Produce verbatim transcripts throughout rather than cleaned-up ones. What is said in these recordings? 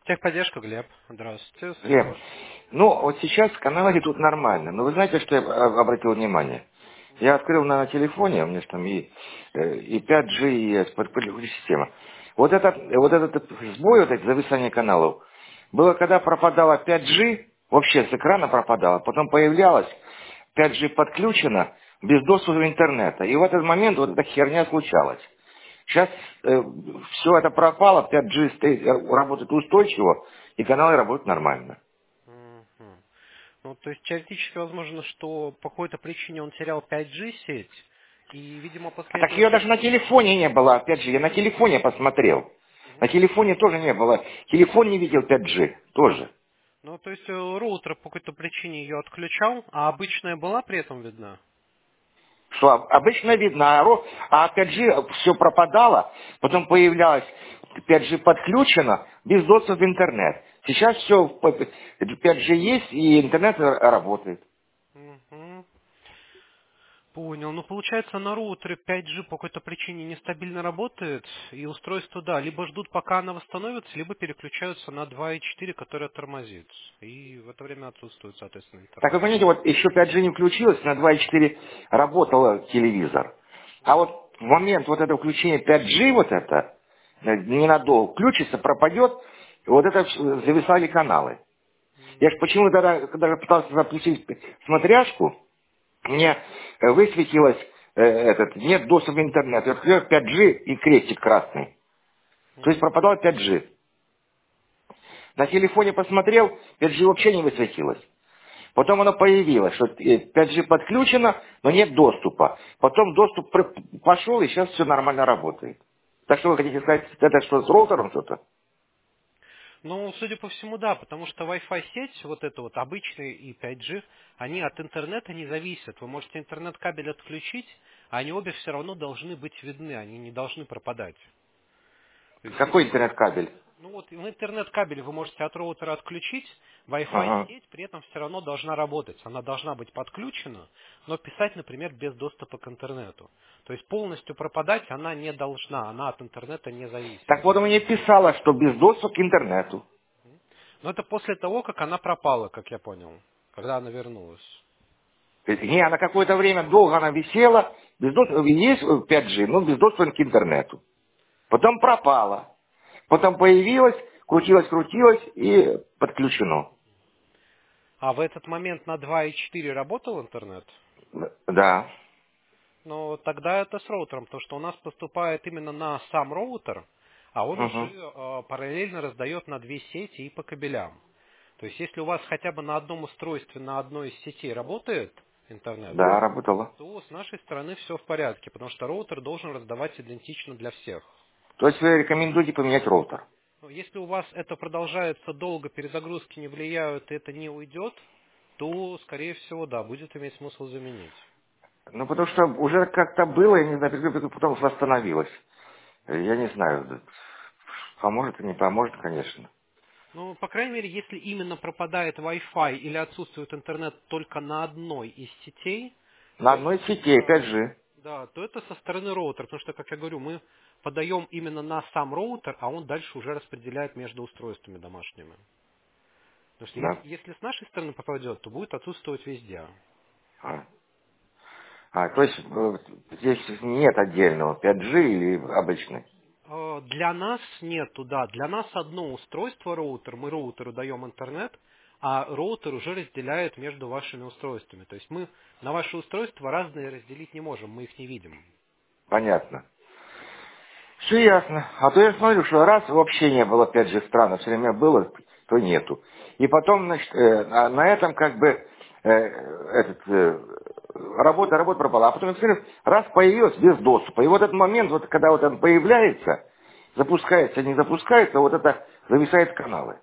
Техподдержка, Глеб. Здравствуйте, Глеб, слушаю. ну вот сейчас каналы идут нормально, но вы знаете, что я об- обратил внимание? Я открыл на телефоне, у меня же там и, э, и пять джи, и подпылевая система. Вот этот, вот этот сбой, вот это зависание каналов, было, когда пропадало пять джи, вообще с экрана пропадало, потом появлялось, пять джи подключено, без доступа интернета. И в этот момент вот эта херня случалась. Сейчас все это пропало, пять джи стоит, э, работает устойчиво, и каналы работают нормально. Мгм. Ну, то есть теоретически возможно, что по какой-то причине он терял пять джи сеть, и, видимо, А после так этого ее сеть... даже на телефоне не было, опять же, я на телефоне посмотрел. На Мгм. телефоне тоже не было. Телефон не видел пять джи, тоже. Ну, то есть э, роутер по какой-то причине ее отключал, а обычная была при этом видна? Что об- обычно видно, а, ро- а пять джи все пропадало, потом появлялось пять джи подключено, без доступа в интернет. Сейчас все, пять джи есть, и интернет р- работает. Мгм. Понял. Ну, получается, на роутере пять джи по какой-то причине нестабильно работает, и устройство, да, либо ждут, пока она восстановится, либо переключаются на два и четыре, которая тормозит. И в это время отсутствует, соответственно, Так вы интернет. понимаете, вот еще пять джи не включилось, на два и четыре работал телевизор. А вот в момент вот этого включения пять джи, вот это, э, ненадолго включится, пропадет, и вот это вс- зависали каналы. Я же почему тогда, когда я пытался запустить смотряшку, мне э, высветилось э, этот, нет доступа в интернет. Я открыл пять джи и крестик красный. То есть пропадал пять джи. На телефоне посмотрел, пять джи вообще не высветилось. Потом оно появилось, что э, пять джи подключено, но нет доступа. Потом доступ пр- пошел, и сейчас все нормально работает. Так что вы хотите сказать, это что, с роутером что-то? Ну, судя по всему, да, потому что Wi-Fi сеть, вот эта вот обычная и пять джи, они от интернета не зависят. Вы можете интернет-кабель отключить, а они обе все равно должны быть видны, они не должны пропадать. То есть, Какой если интернет-кабель? Ну вот в интернет-кабель вы можете от роутера отключить, Wi-Fi Ага. сеть при этом все равно должна работать. Она должна быть подключена, но писать, например, без доступа к интернету. То есть полностью пропадать она не должна, она от интернета не зависит. Так вот, мне писала, что без доступа к интернету. Но это после того, как она пропала, как я понял, когда она вернулась. То есть, не, она какое-то время долго она висела, без доступа, есть пять джи, но без доступа к интернету. Потом пропала. Потом появилась, крутилась, крутилась и подключено. А в этот момент на два и четыре работал интернет? Да. Но тогда это с роутером, потому что у нас поступает именно на сам роутер, а он уже Угу. э, параллельно раздает на две сети и по кабелям. То есть если у вас хотя бы на одном устройстве, на одной из сетей работает интернет, Да, работала. то с нашей стороны все в порядке, потому что роутер должен раздавать идентично для всех. То есть вы рекомендуете поменять роутер? Но если у вас это продолжается долго, перезагрузки не влияют и это не уйдет, то, скорее всего, да, будет иметь смысл заменить. Ну, потому что уже как-то было, я не знаю, перегрузка потом восстановилась. Я не знаю, поможет или не поможет, конечно. Ну, по крайней мере, если именно пропадает Wi-Fi или отсутствует интернет только на одной из сетей, На то одной это, сети, да, пять джи. да, то это со стороны роутера, потому что, как я говорю, мы подаем именно на сам роутер, а он дальше уже распределяет между устройствами домашними. Потому что если, Да. если с нашей стороны попадет, то будет отсутствовать везде. А, А, то есть э, здесь нет отдельного пять джи или обычный? Э, Для нас нету, да. Для нас одно устройство роутер, мы роутеру даем интернет, а роутер уже разделяет между вашими устройствами. То есть мы на ваши устройства разные разделить не можем, мы их не видим. Понятно. Все ясно. А то я смотрю, что раз вообще не было пять джи странно, все время было, то нету. И потом, значит, э, на на этом как бы э, этот, э, работа, работа пропала. А потом я смотрю, раз появилась без доступа. И вот этот момент, вот когда вот он появляется, запускается, не запускается, вот это зависают каналы.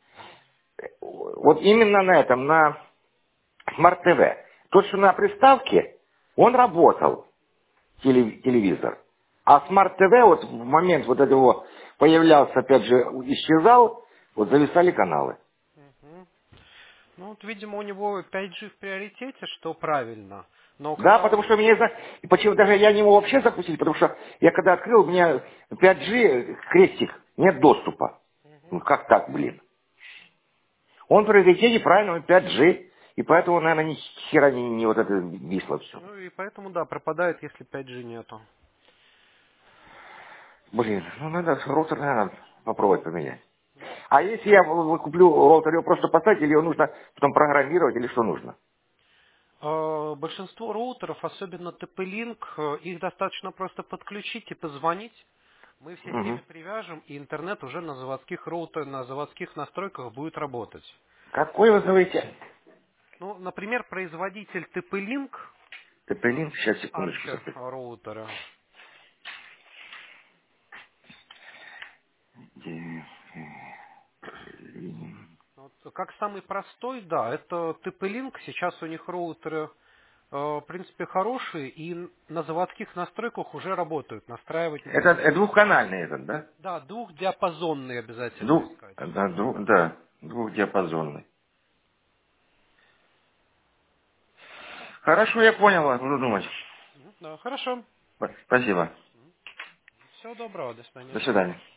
Вот именно на этом, на Смарт ТВ. То, что на приставке, он работал теле- телевизор. А Смарт ТВ вот в момент вот этого появлялся, опять же, исчезал, вот зависали каналы. Мгм. Ну вот, видимо, у него пять джи в приоритете, что правильно. Но Да, когда он... потому что мне за... и почему даже я не мог вообще запустить, потому что я когда открыл, у меня пять джи крестик, нет доступа. Ну как так, блин? Он в приоритете правильного пять джи, и поэтому, наверное, ни хера не, не вот это висло все. Ну и поэтому, да, пропадает, если пять джи нету. Блин, ну надо роутер, наверное, попробовать поменять. А если я в- в- куплю роутер, его просто поставить, или его нужно потом программировать, или что нужно? Э, Большинство роутеров, особенно ти пи-Link, э, их достаточно просто подключить и позвонить. Мы в Угу. системе привяжем, и интернет уже на заводских роутерах, на заводских настройках будет работать. Какой вы говорите? Ну, например, производитель ти пи-Link, ТП-линк, сейчас, секундочку. Archer запись. роутера, вот, как самый простой, да, это ти пи-Link. Сейчас у них роутеры, э, в принципе, хорошие, и на заводских настройках уже работают. Настраивать не Это, надо. это двухканальный этот, да? Да, двухдиапазонный обязательно Двух, искать. да, двух, да, двухдиапазонный. Хорошо, я понял вас, буду думать. Мгм, да, хорошо. Спасибо. Всего доброго, до свидания. До свидания.